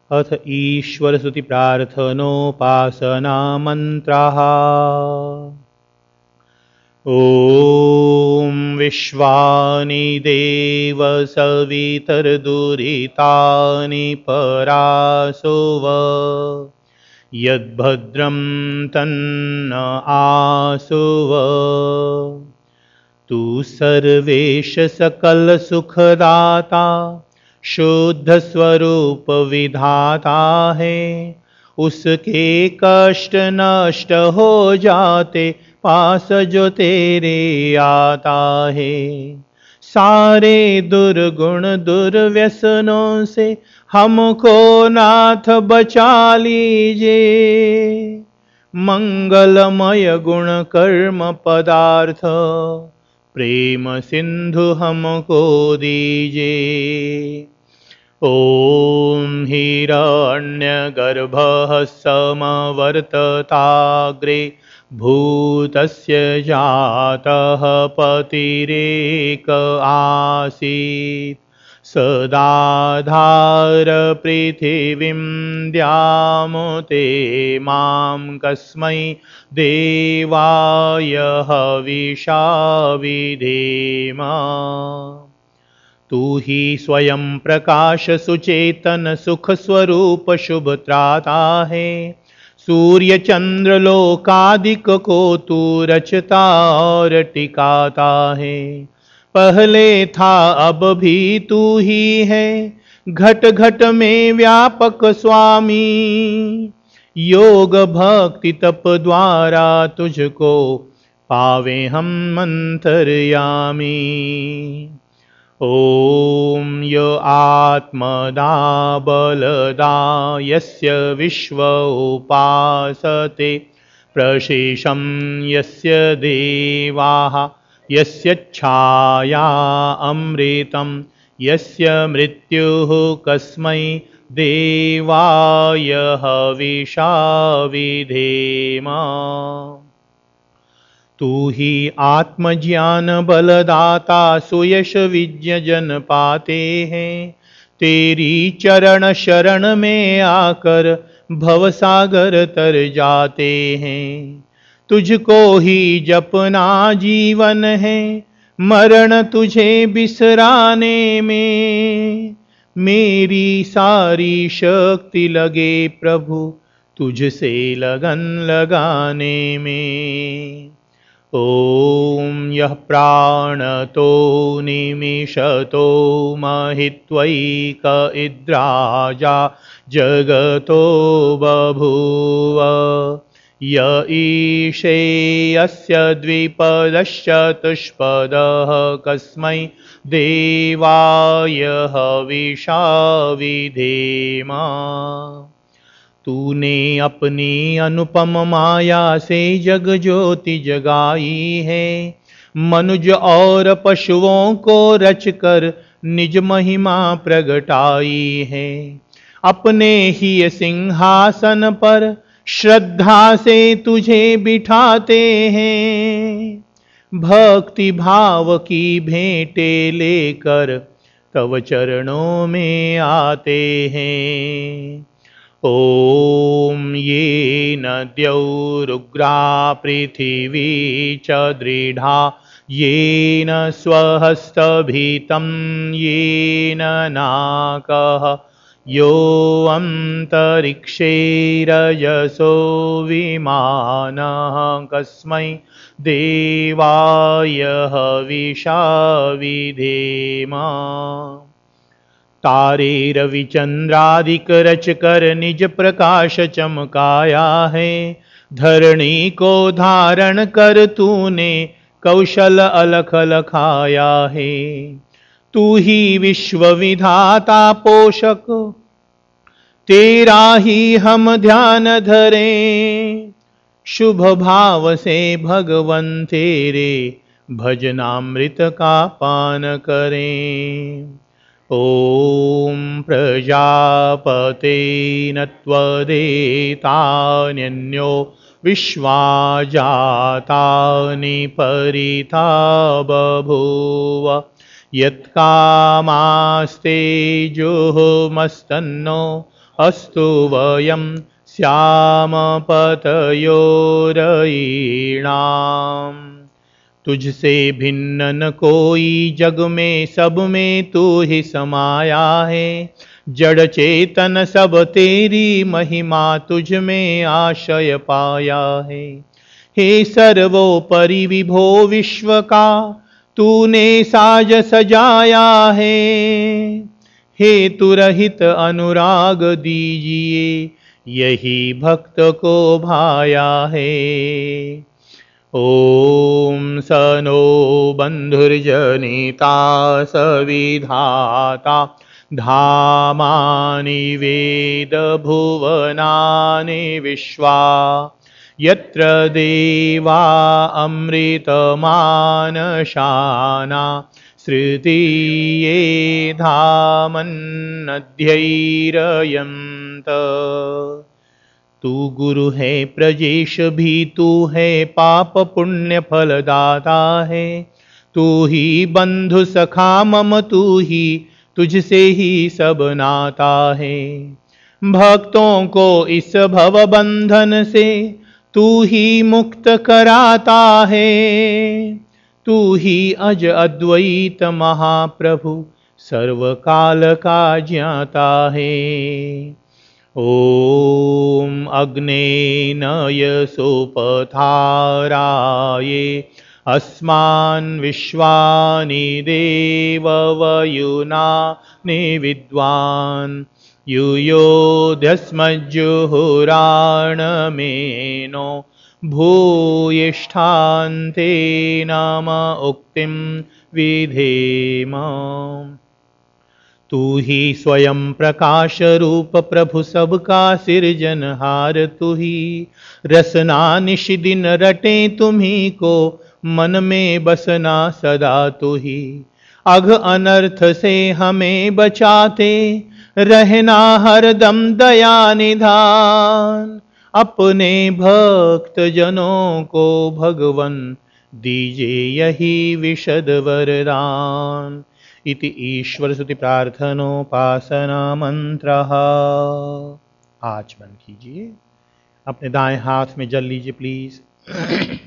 अथ ईश्वरस्तुति प्रार्थनोपासना मंत्राः। ॐ विश्वानि देव सवितर्दुरितानि परासुव यद्भद्रं तन्न आसुव। तू सर्वेश सकल सुखदाता शुद्ध स्वरूप विधाता है। उसके कष्ट नष्ट हो जाते पास जो तेरे आता है। सारे दुर्गुण दुर्व्यसनों से हमको नाथ बचा लीजिए। मंगलमय गुण कर्म पदार्थ प्रेम सिंधु हमको दीजिए। ओम हिरण्यगर्भः समवर्तताग्रे भूतस्य जातः पतिरेक आसीत्। सदाधार पृथिवीं द्यामुते मां कस्मै देवाय हविषा विधेम। तू ही स्वयं प्रकाश सुचेतन सुख स्वरूप शुभ त्राता है। सूर्य चंद्र लोकादिक को तू रचता और टिकाता है। पहले था अब भी तू ही है, घट घट में व्यापक स्वामी। योग भक्ति तप द्वारा तुझको पावे हम अंतर्यामी। ओम य आत्मदा बलदा यस्य विश्व उपासते प्रशेषं यस्य देवाः यस्य छाया अमृतं यस्य मृत्युः कस्मै देवाय हविषा विधेम। तू ही आत्मज्ञान बलदाता सुयश विज्ञ जन पाते हैं। तेरी चरण शरण में आकर भवसागर तर जाते हैं। तुझको ही जपना जीवन है, मरण तुझे बिसराने में। मेरी सारी शक्ति लगे प्रभु तुझसे लगन लगाने में। ओम यः प्राणतो निमिषतो महित्वैक इद्राजा जगतो बभूव। य ईशे यस्य द्विपदश्चतुष्पदः कस्मै देवाय हविषा विधेम। तूने अपनी अनुपम माया से जग ज्योति जगाई है। मनुज और पशुओं को रचकर निज महिमा प्रगटाई है। अपने ही सिंहासन पर श्रद्धा से तुझे बिठाते हैं। भक्ति भाव की भेंटे लेकर तव चरणों में आते हैं। ओम ये नद्यौरुग्रा पृथिवी च दृढ़ा येन स्वहस्तभीतं येन नाकः यो अंतरिक्षे रजसो विमानः कस्मै देवाय हविषा विधेम। तारे रविचंद्रादिक रच कर निज प्रकाश चमकाया है। धरणी को धारण कर तूने कौशल अलख लखाया है। तू ही विश्व विधाता पोषक, तेरा ही हम ध्यान धरें। शुभ भाव से भगवन तेरे भजनामृत का पान करें। ओम प्रजापते नत्वदेतान्यो विश्वा जातानि परिता बभूव। यत्कामास्ते जुहुमस्तन्नो अस्तु वयं श्याम पतयोरयीणाम्। तुझसे भिन्न न कोई जग में, सब में तू ही समाया है। जड़ चेतन सब तेरी महिमा, तुझ में आशय पाया है। हे सर्वोपरि विभो विश्व का, तूने साज सजाया है। हेतु रहित अनुराग दीजिए, यही भक्त को भाया है। ओम सनो बंधुर्जनिता सविधाता, धामानि वेद भुवनानि विश्वा। यत्र देवा अमृतमानशाना, श्रुतिये धामन्नध्यैरयन्त। तू गुरु है प्रजेश भी, तू है पाप पुण्य फलदाता है। तू ही बंधु सखा मम, तू ही तुझसे ही सब नाता है। भक्तों को इस भव बंधन से तू ही मुक्त कराता है। तू ही अज अद्वैत महाप्रभु, सर्वकाल का ज्ञाता है। ओम अग्ने नय सोपथाराये, अस्मान् विश्वानि देववयुनानि विद्वान्। युयोध्यस्मज्जुहुराणमेनो, भूयिष्ठान्ते नाम उक्तिं विधेम। तू ही स्वयं प्रकाश रूप प्रभु, सबका सिरजनहार तू ही। रसना निश दिन रटे तुम्ही को, मन में बसना सदा तू ही। अघ अनर्थ से हमें बचाते, रहना हरदम दया निधान। अपने भक्त जनों को भगवन, दीजिए यही विशद वरदान। इति ईश्वर स्तुति प्रार्थनोपासना मंत्रः। आज बंद कीजिए, अपने दाएं हाथ में जल लीजिए प्लीज।